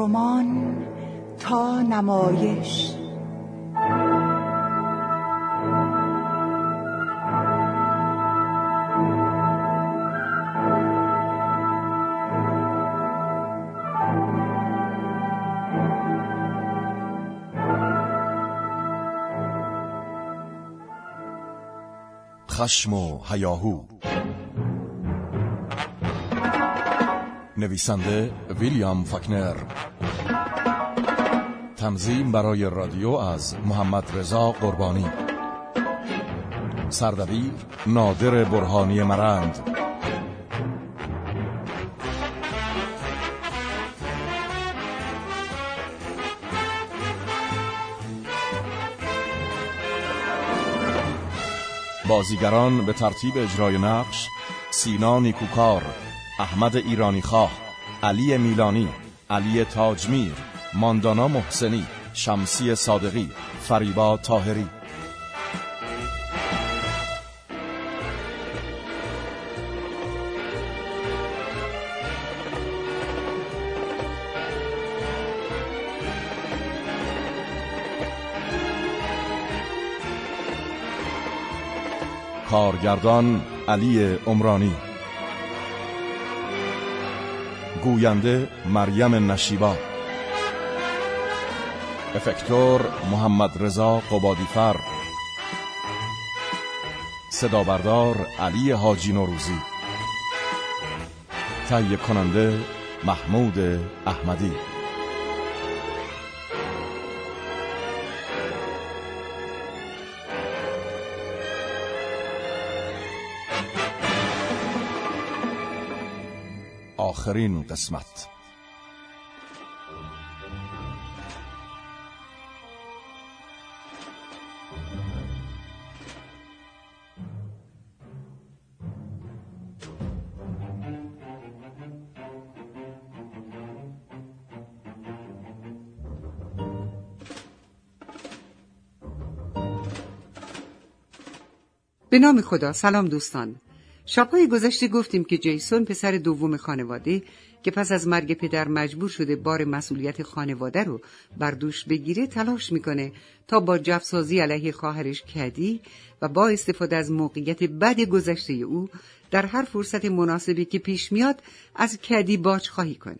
رمان تا نمایش. خشم و هیاهو. نویسنده ویلیام فاکنر. تنظیم برای رادیو از محمد رضا قربانی. سردبیر نادر برهانی مرند. بازیگران به ترتیب اجرای نقش: سینا نیکوکار، احمد ایرانی خواه، علی میلانی، علی تاجمیر، ماندانا محسنی، شمسی صادقی، فریبا طاهری. کارگردان علی عمرانی. گوینده مریم نشیبا. افکتور محمد رضا قبادیفر. صدا بردار علی حاجی نوروزی. تهیه کننده محمود احمدی. آخرین قسمت. به نام خدا. سلام دوستان. شب‌های گذشته گفتیم که جیسون پسر دوم خانواده که پس از مرگ پدر مجبور شده بار مسئولیت خانواده رو بر دوش بگیره تلاش میکنه تا با جفسازی علیه خواهرش کدی و با استفاده از موقعیت بد گذشته او در هر فرصت مناسبی که پیش میاد از کدی باج خواهی کنه.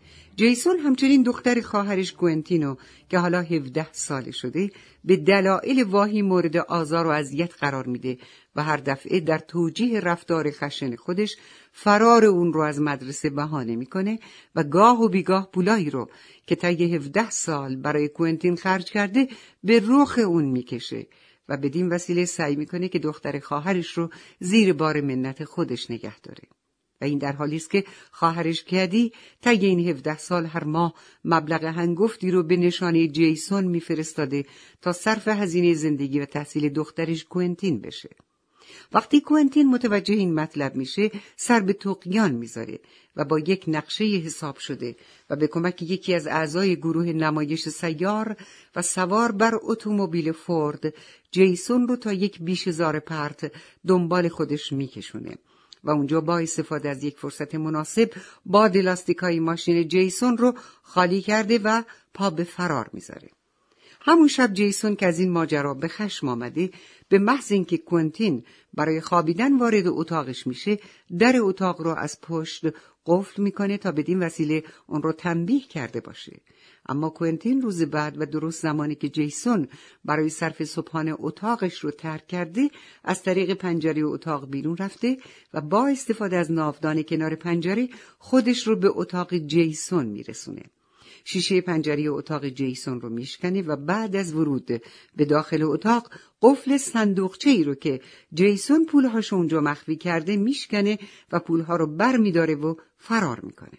جیسون همچنین دختر خواهرش کوئنتینو که حالا 17 ساله شده به دلایل واهی مورد آزار و اذیت قرار میده و هر دفعه در توجیه رفتار خشن خودش فرار اون رو از مدرسه بهانه میکنه و گاه و بیگاه پولایی رو که طی 17 سال برای کوئنتین خرج کرده به رخ اون میکشه و بدین وسیله سعی میکنه که دختر خواهرش رو زیر بار منت خودش نگه داره. و این در حالی است که خواهرش کدی طی این 17 سال هر ماه مبلغ هنگفتی رو به نشانه جیسون میفرستاده تا صرف هزینه زندگی و تحصیل دخترش کوئنتین بشه. وقتی کوئنتین متوجه این مطلب میشه سر به طغیان میذاره و با یک نقشه حساب شده و به کمک یکی از اعضای گروه نمایش سیار و سوار بر اتومبیل فورد جیسون رو تا یک بیشه‌زار پرت دنبال خودش میکشونه و اونجا با استفاده از یک فرصت مناسب باد لاستیکای ماشین جیسون رو خالی کرده و پا به فرار میذاره. همون شب جیسون که از این ماجرا به خشم آمده به محض اینکه کوئنتین برای خوابیدن وارد اتاقش میشه در اتاق رو از پشت قفل میکنه تا بدین وسیله اون رو تنبیه کرده باشه. اما کوئنتین روز بعد و درست زمانی که جیسون برای صرف صبحانه اتاقش رو ترک کرده از طریق پنجره اتاق بیرون رفته و با استفاده از ناودان کنار پنجره خودش رو به اتاق جیسون میرسونه. شیشه پنجره اتاق جیسون رو میشکنه و بعد از ورود به داخل اتاق قفل صندوقچه‌ای رو که جیسون پولهاشو اونجا مخفی کرده میشکنه و پولها رو بر میداره و فرار میکنه.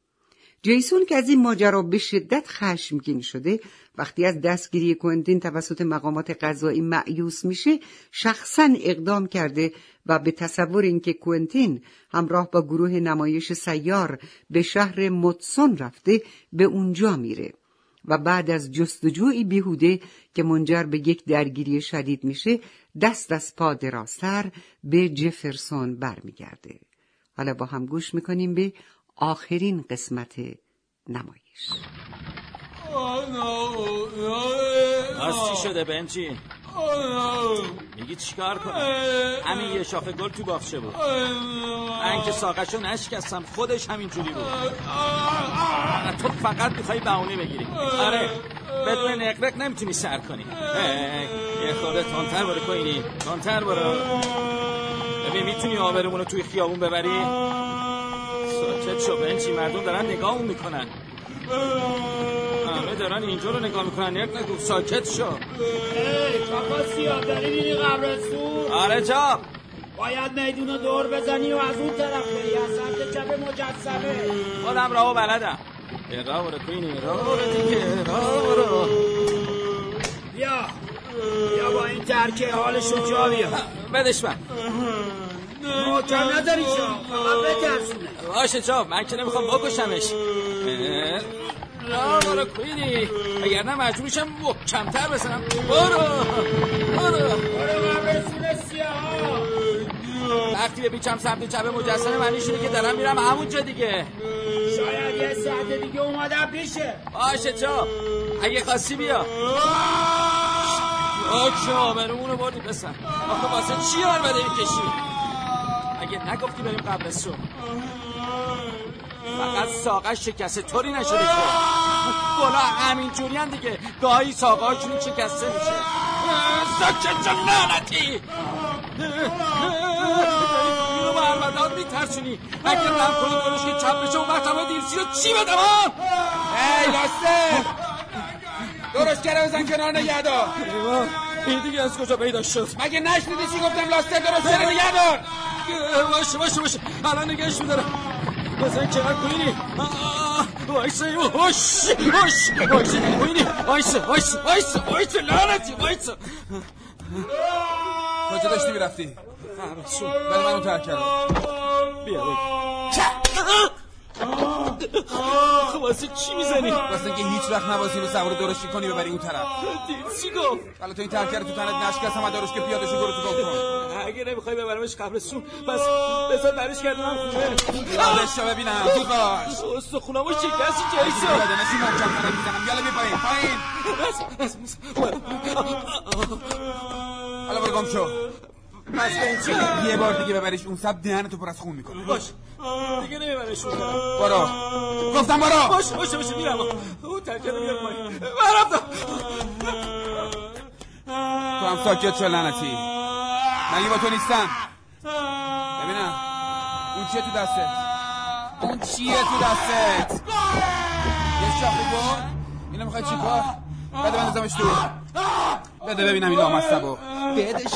جیسون که از این ماجرا به شدت خشمگین شده وقتی از دستگیری کوئنتین توسط مقامات قضایی مأیوس میشه شخصاً اقدام کرده و به تصور اینکه کوئنتین همراه با گروه نمایش سیار به شهر متسون رفته به اونجا میره و بعد از جستجوی بیهوده که منجر به یک درگیری شدید میشه دست از پا درازتر به جفرسون برمیگرده. حالا با هم گوش میکنیم به آخرین قسمت نمایش. از چی شده بنچی؟ میگی چیکار کنم؟ همین یه شاخه گل تو باغچه بود. من که ساقشو نشکستم، خودش همین جوری بود. تو فقط میخوای بهونه بگیری. آره بدون نقرق نمیتونی سر کنی. یه خورده تندتر برو کوینی، تندتر برو. ببین میتونی آبرومونو توی خیابون ببری؟ ساکت شو بنچی، مردم دارن نگاهمون میکنن. همه دارن اینجا رو نگاه میکنن. یک نگو ساکت شو. چاپا سیاه داری میری قبرستون؟ آره چاپ. باید میدون رو دور بزنی و از اون طرف بری، از سمت چپ مجسمه. خودم راهو بلدم. راه برو کوینی، راه برو دیگه، راه برو. بیا با این ترکه حالشو جا بیا. بدش من. محکم نداری چا، فقط بترسونه. باشه چاپ، من که نمیخوام بکشمش. راه برو کوینی، اگر نه مجبور میشم محکم‌تر بزنم. برو قبرستون سیاه. وقتی بپیچم سمت چپ مجسمه معنیش اینه که دارم میرم همونجا دیگه. شاید یه ساعت دیگه اومدم پیشه. باشه چاپ، اگه خاصی بیا. اوکی آبرومونو بردی پسر. آخه واسه چی آرمده میکشی؟ اگه نگفتی بریم قبرستون. فقط ساقش شکسته، طوری نشده که بلا همین جوری هم دیگه گاهی ساقاشون شکسته میشه. ساکت جا لعنتی. اینو با ارمداد میترسونی. اگر رم کنی دارش که چپ بشه اون وقت همه دیرسی رو چی بدم هم؟ ای لاسته درست کرده بزن کنار نگه دار. این دیگه از کجا پیدا شد؟ مگه نشنیدی چی گفتم؟ لاسته درست کرده نگه دار. باشه الان نگهش میدارم. بزن کنار کوینی. وایسا کوینی. وایسا لعنتی وایسا. کجا داشتی میرفتی؟ بله منو ترک کردم. بیا خب واسه چی میزنی؟ واسه اینکه هیچ وقت نبازی رو سوار درشتی کنی ببری اون طرف. چی گفت؟ حالا تو این ترکر تو تنت نشکستم و درش که پیادشو برو تو گفت کن. اگه نمیخوای ببرمش قبرستون پس بذار برش کردم خونه. یادش رو ببینم زود باش. استخونامو شکستی جیسون. بدنشی محکم کنم میزنم. یالا بی پایین. حالا برو گم شو. پس به این چی؟ یه بار دیگه ببریش اون سب دهنتو پر از خون میکنه. باش دیگه نمیبرش اون طرف. برو گفتم برو. باشه میرم. اون ترکه رو بیار پایین. برم. تو هم ساکت شو لعنتی. مگه با تو نیستم؟ ببینم اون چیه تو دستت؟ یه شاخه گل؟ اینو میخوای چی کار؟ بده بندازمش تو. بده ببینم این لامصبو. بدش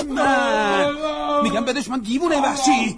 من دیوونه وحشی.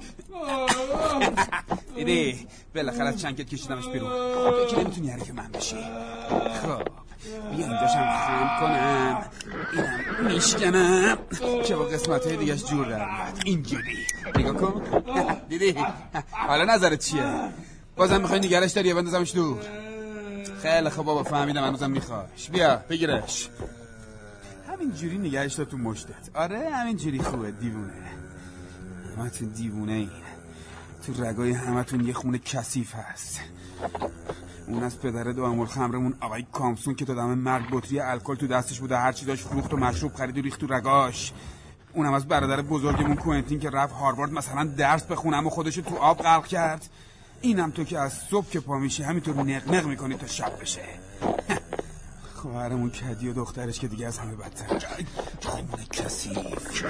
دیدی بالاخره از چنگت کشیدمش بیرون. فکر نمیتونی حریف من بشی. خب بیا اینجاشم خم کنم، اینم میشکنم که با قسمت‌های دیگهش جور در میاد. اینجوری نگاه کن. دیدی حالا نظرت چیه؟ بازم میخوای نگرش داری یا بندازمش دور؟ خیلی خب بابا فهمیدم هنوزم میخوایش. بیا بگیرش. همینجوری نگهش دار تو مشتت. آره همینجوری خوبه. دیوونه همتون دیوونه این. تو رگای همتون یه خونه کثیف هست. اون از پدر دو خمرمون آقای کامسون که تا دم مرگ بطری الکل تو دستش بود و هر چی داشت فروخت و مشروب خرید و ریخت تو رگاش. اونم از برادر بزرگمون کوئنتین که رفت هاروارد مثلا درس بخونه و خودشو تو آب غرق کرد. اینم تو که از صبح که پا میشه همینطور نق میکنی تا شب بشه. خواهرمون کدی و دخترش که دیگه از همه بدتر. خونه کثیف.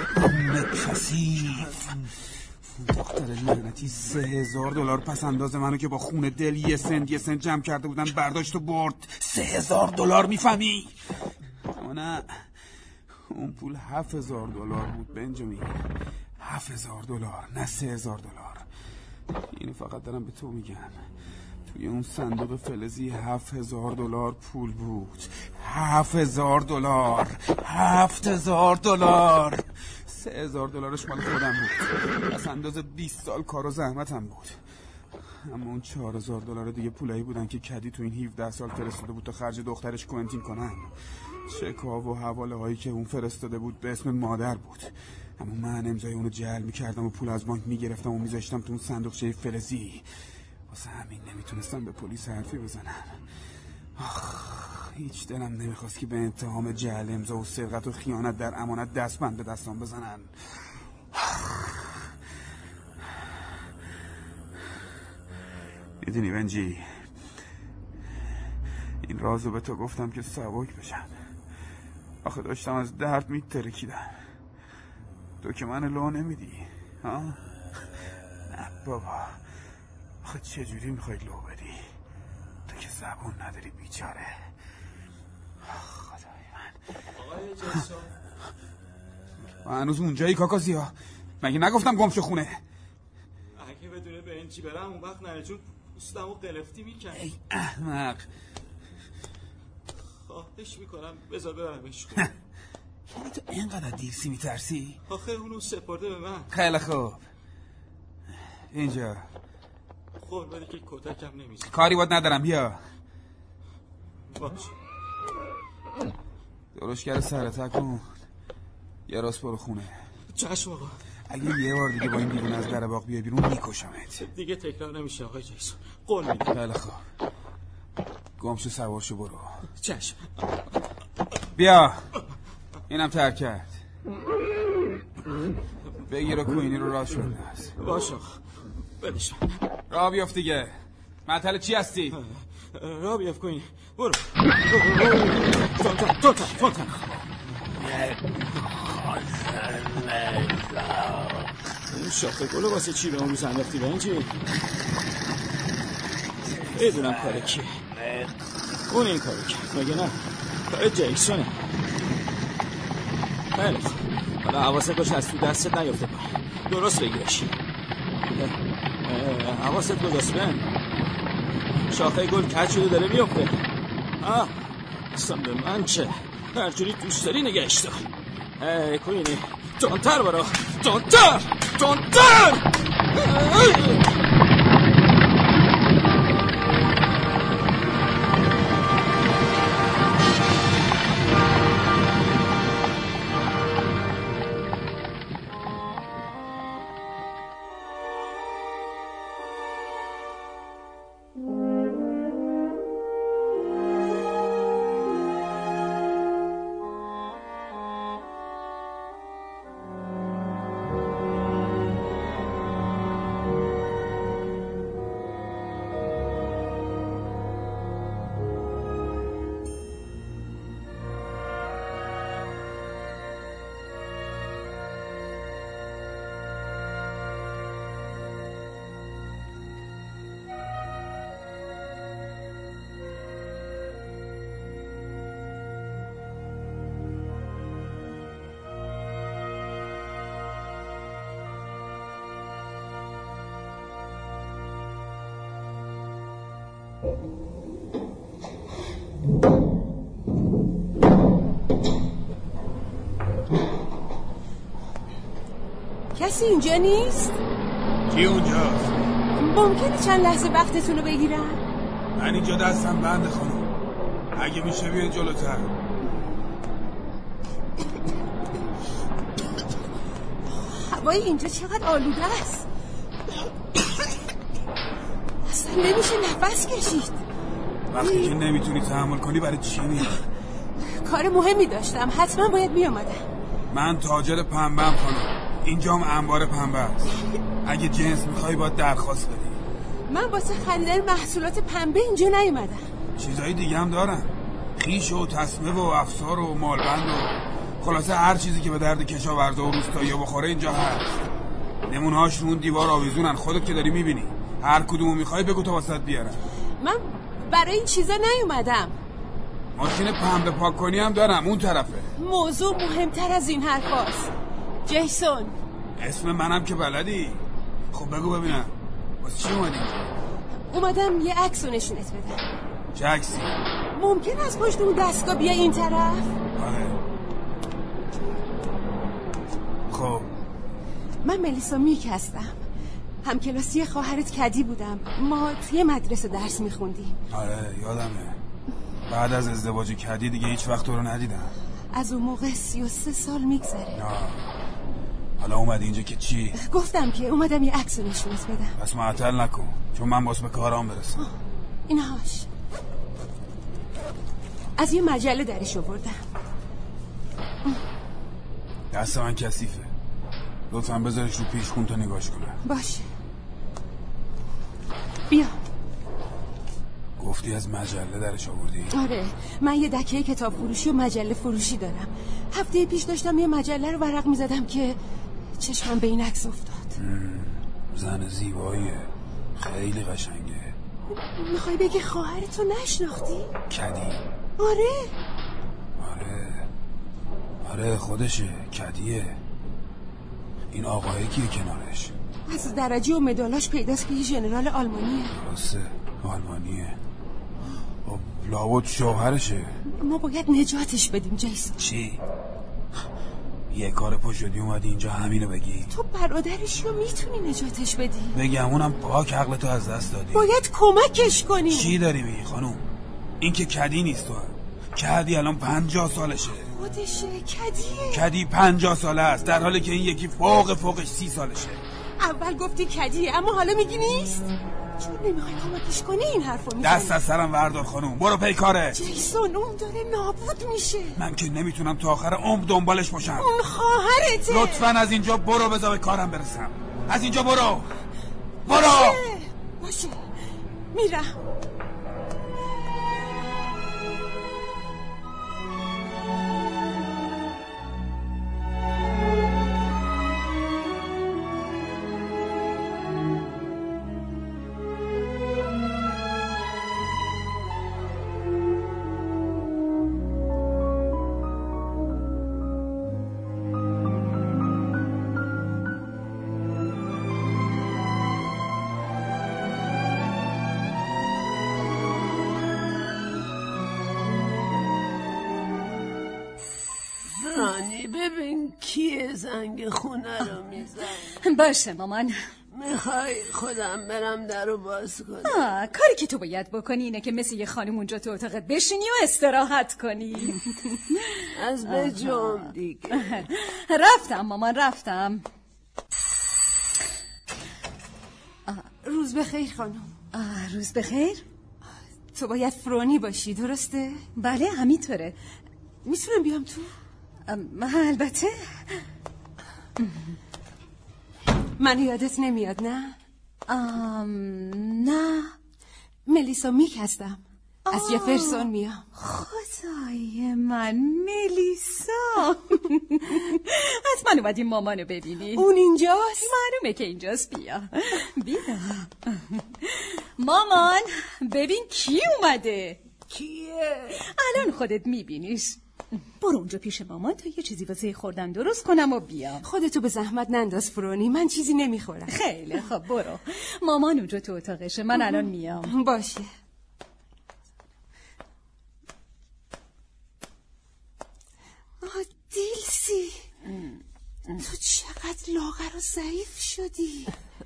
دختر لعنتی $3000 پس انداز منو که با خون دل یه سنت جمع کرده بودن برداشت و برد. $3000 میفهمی؟ اما نه اون پول $7000 بود بنجامین. $7000 نه $3000. اینو فقط دارم به تو میگم. توی اون صندوق فلزی $7000 پول بود. $7000. $3000 مال خودم بود. پس انداز 20 سال کار و زحمتم بود. اما اون $4000 دیگه پولایی بودن که کدی تو این 17 سال فرستاده بود تا خرج دخترش کوئنتین کنن. چک‌ها و حواله هایی که اون فرستاده بود به اسم مادر بود. اما من امضای اونو جعل میکردم و پول از بانک میگرفتم و میذاشتم تو اون صندوقچه فلزی واسه همین نمیتونستم به پلیس حرفی بزنم. هیچ دلم نمیخواست که به اتهام جعل امضا و سرقت و خیانت در امانت دستبند به دستان بزنن. میدونی بنجی، این رازو به تو گفتم که سبک بشم. آخه داشتم از درد میترکیدم. تو که من لو نمیدی ها؟ نه بابا، آخه چجوری میخوای لو بدی؟ تو که زبون نداری بیچاره. خدای من. آقای جیسون، من هنوز اونجایی کاکازیا؟ مگه نگفتم گمشو خونه؟ اگه بدون بنجی برم اون وقت نرجون پوستمو قلفتی میکنم. ای احمق، خواهش میکنم بذار برمش خونه. یعنی تو اینقدر دیرسی میترسی؟ آخه اونو سپرده به من. خیلی خوب، اینجا خور بده که کتکم نمیزه. کاری باید ندارم، بیا. باش. درشگر سرطه کن، یه راست برو خونه. چشم آقا. اگه یه بار دیگه با این دیوونه از در باغ بیای بیرون میکشمت. دیگه تکرار نمیشه آقای جیسون، قول میدم. خیلی خوب، گمشو سوارشو برو. چشم. بیا، اینم ترکت. بگیر و کوینی رو راش بنداز. باش آقا، بدشم. راه بیافت دیگه. معطل چی هستی؟ راه بیافت کوینی، برو. فونتن. این شاخه گلو واسه چی به اون روز انداختی بنجی؟ بدونم کار کیه. اون این کارو کرد مگه نه؟ کار جیسونه. خیلی خوب، حالا حواست باشه از تو دستت نیفته پایین. درست بگیرش. حواست کجاست بن؟ شاخه گل کج شده داره میفته. اصلا به من چه؟ هر جوری دوست داری نگهش دار. ای کوینی، تندتر برو، تندتر. کسی اینجا نیست؟ کی اونجاست؟ ممکنه چند لحظه وقتتون رو بگیرم؟ من اینجا دستم بنده خانم، اگه میشه بیاین جلوتر. هوای اینجا چقدر آلوده است. اصلا نمیشه نفس کشید. وقتی که نمیتونی تحمل کنی برای چی میای؟ کار مهمی داشتم، حتما باید میامدم. من تاجر پنبه‌ام خانم، اینجام انبار پنبه است. اگه جنس میخوای باید درخواست بدی. من واسه خریدن محصولات پنبه اینجا نیومدم. چیزای دیگه هم دارم، خیش و تسمه و افسار و مالبند و خلاصه هر چیزی که به درد کشاورزا و روستایی‌ها بخوره اینجا هست. نمونه‌هاش رو اون دیوار آویزونن، خودت که داری میبینی. هر کدومو میخوای بگو تا واسط بیارم. من برای این چیزا نیومدم. ماشین پنبه پاک کنی هم دارم اون طرفه. موضوع مهمتر از این حرفاست. جیسون. اسم منم که بلدی. خب بگو ببینم واسه چی اومدی؟ اومدم یه عکس رو نشونت بدم. چه عکسی؟ ممکن از پشت اون دستگاه بیا این طرف؟ آره. خب من ملیسا میک هستم، همکلاسی خواهرت کدی بودم. ما توی مدرسه درس میخوندیم. آره یادمه. بعد از ازدواج کدی دیگه هیچ وقت تو رو ندیدم. از اون موقع 33 سال میگذره. حالا اومدی اینجا که چی؟ گفتم که اومدم یه عکس نشونت بدم. پس معطل نکن چون من باز به کارام برسم. اینهاش از یه مجله درش آوردم. دست من کثیفه، لطفا بذارش رو پیشخون تا نگاش کنم. باشه بیا. گفتی از مجله درش آوردی؟ آره، من یه دکه کتاب فروشی و مجله فروشی دارم. هفته پیش داشتم یه مجله رو ورق میزدم که چشمم به این عکس افتاد. زن زیباییه، خیلی قشنگه. میخوای بگی خواهرتو نشناختی؟ کدی؟ آره خودشه، کدیه. این آقایی کیه کنارش؟ از درجه و مدالاش پیداست که یه ژنرال آلمانیه. درسته، آلمانیه. لابد شوهرشه. ما باید نجاتش بدیم جیسون. چی؟ یه کار پا شدی اومدی اینجا همینو بگی؟ تو برادرشی و میتونی نجاتش بدی. بگم اونم پاک عقلتو از دست دادی. باید کمکش کنی. چی داری میگی خانوم؟ این که کدی نیست. تو کدی الان 50 سالشه. خودشه، کدیه. کدی 50 ساله است در حالی که این یکی فوقش 30 سالشه. اول گفتی کدیه اما حالا میگی نیست. چون نمیخوای کمکش کنی این حرفو میزنی. دست از سرم وردار خانوم، برو پی کاره. جیسون اون داره نابود میشه. من که نمیتونم تا آخر عمر دنبالش باشم. اون خواهرته. لطفاً از اینجا برو بذار به کارم برسم. از اینجا برو. باشه میرم. ببین کیه زنگ خونه رو میزن. باشه مامان. میخوای خودم برم در رو باز کنم؟ کاری که تو باید بکنی اینه که مثل یه خانم اونجا تو اتاقت بشینی و استراحت کنی. از بجام دیگه. رفتم مامان رفتم. روز بخیر خانم. روز بخیر. تو باید فرونی باشی درسته؟ بله همینطوره. میتونم بیام تو؟ البته. من یادت نمیاد نه؟ نه. ملیسا میک هستم. از جفرسون میام. خدای من ملیسا. حتما اومدی مامانو ببینی. اون اینجاست؟ معلومه که اینجاست. بیا مامان ببین کی اومده. کیه؟ الان خودت میبینیش. برو اونجا پیش مامان تا یه چیزی واسه خوردن درست کنم و بیام. خودتو به زحمت ننداز فرونی، من چیزی نمیخورم. خیلی خب برو. مامان اونجا تو اتاقشه، من الان میام. باشه. دیلسی تو چقدر لاغر و ضعیف شدی.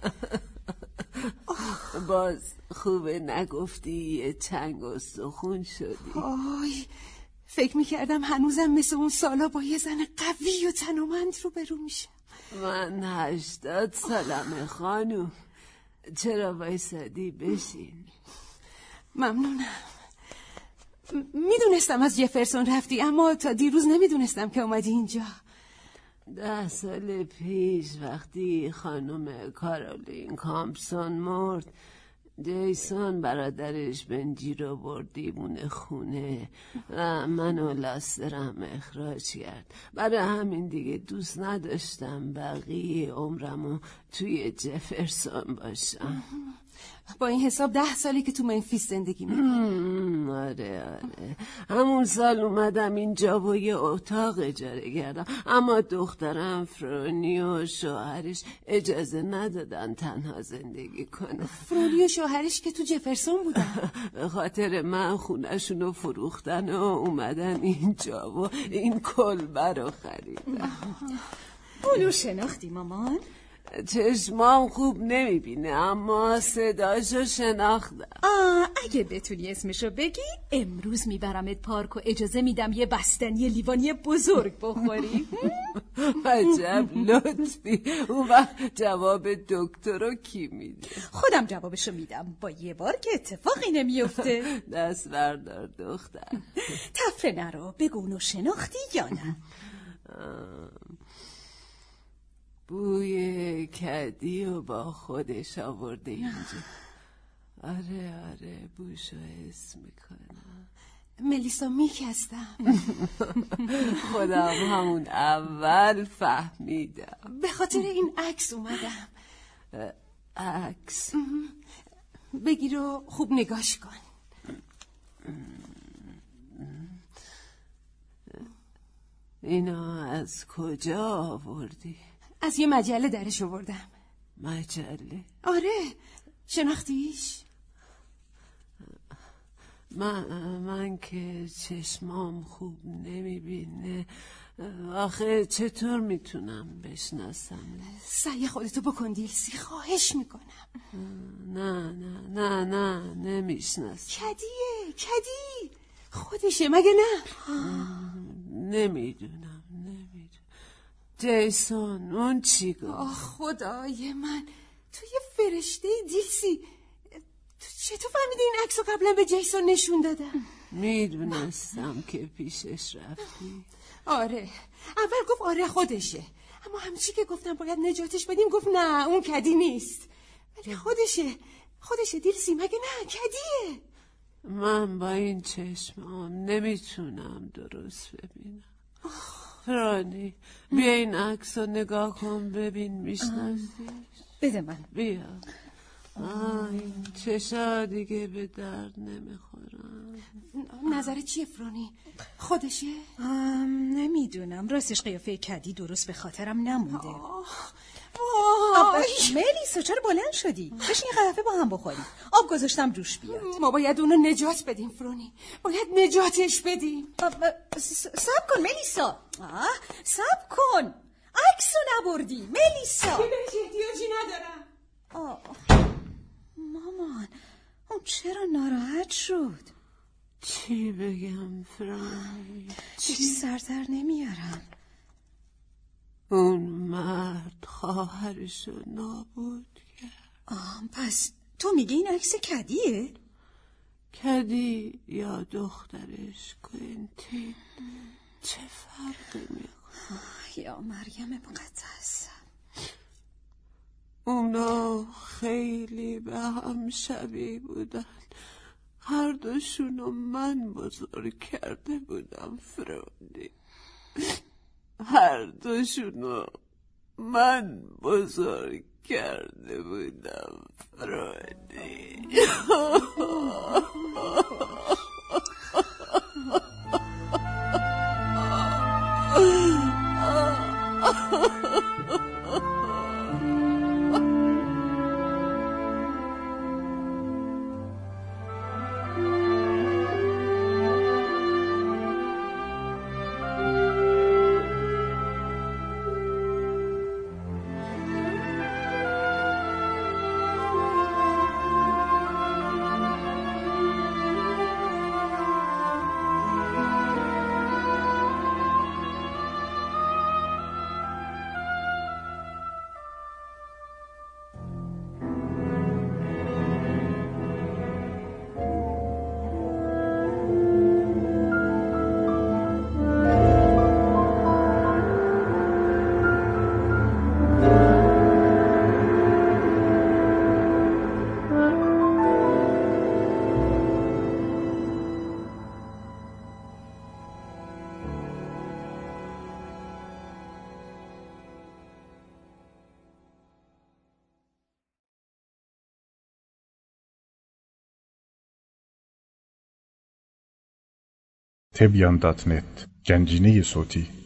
باز خوبه نگفتی یه چنگ و سخون شدی. آی فکر میکردم هنوزم مثل اون سالا با یه زن قوی و تنومند رو برو میشه. من 80 سالمه خانوم. چرا وایسادی؟ بشین. ممنونم. میدونستم از جفرسون رفتی اما تا دیروز نمیدونستم که اومدی اینجا. 10 سال پیش وقتی خانم کارولین کامپسون مرد جیسون برادرش بنجی رو برد دیوونه خونه و منو لاسترم اخراج کرد. برای همین دیگه دوست نداشتم بقیه عمرمو توی جفرسون باشم. با این حساب 10 سالی که تو منفیس زندگی میکنم. آره همون سال اومدم اینجا و یه اتاق اجاره کردم اما دخترم فرونی و شوهرش اجازه ندادن تنها زندگی کنه. فرونی و شوهرش که تو جفرسون بودن. به خاطر من خونه‌شونو فروختن و اومدن اینجا و این کلبه رو خریدن. اونو شناختی مامان؟ چشمام خوب نمیبینه اما صداشو شناختم. اگه بتونی اسمشو بگی امروز میبرمت پارک و اجازه میدم یه بستنی لیوانی بزرگ بخوری. عجب لطفی. اون وقت جواب دکتر رو کی میده؟ خودم جوابشو میدم، با یه بار که اتفاقی نمیفته. دست بردار دختر. تفره نرو، بگو اونو شناختی یا نه؟ بوی کدی و با خودش آورده اینجا. آره بوشو حس میکنم. ملیسا میک هستم. خودم همون اول فهمیدم. به خاطر این عکس اومدم. عکس؟ بگیر و خوب نگاش کن. اینا از کجا آوردی؟ از یه مجله درش آوردم. مجله؟ آره، شناختیش؟ من که چشمام خوب نمیبینه، آخه چطور میتونم بشناسم؟ سعی خودتو بکن دیلسی، خواهش میکنم. نه نمیشناسم. کدی خودشه مگه نه؟ نمیدونم. جیسون اون چی گفت؟ آه خدای من، تو یه فرشته دیلسی. تو چطور فهمیدی این عکسو قبلا به جیسون نشون دادم؟ میدونستم که پیشش رفتی. آره، اول گفت آره خودشه، اما همچی که گفتم باید نجاتش بدیم گفت نه اون کدی نیست، ولی خودشه دیلسی مگه نه؟ کدیه. من با این چشمام نمیتونم درست ببینم. فرانی بیا این عکس رو نگاه کن ببین میشناسیش. بده من. بیا. این چشا دیگه به درد نمیخورم. نظرت چیه فرانی؟ خودشه؟ نمیدونم، راستش قیافه کدی درست به خاطرم نمونده. ملیسا چرا بلند شدی؟ بشین یه قهوه با هم بخوریم. آب گذاشتم روش بیاد. ما باید اونو نجات بدیم فرانی، باید نجاتش بدیم. صبر کن ملیسا، صبر کن، عکسو نبردی ملیسا. بهش احتیاجی ندارم. مامان اون چرا ناراحت شد؟ چی بگم فرانی؟ هیچ سر در نمیارم. اون مرد خواهرشو نابود کرد. پس تو میگی این عکس کدیه؟ کدی یا دخترش کوینتین چه فرقی میکنه؟ یا مریم مقدس. اونا خیلی به هم شبیه بودن. هر دوشونو من بزرگ کرده بودم فرانی. هر دوشونو من بزرگ کرده بودم فرانی. تبیان.net گنجینه صوتی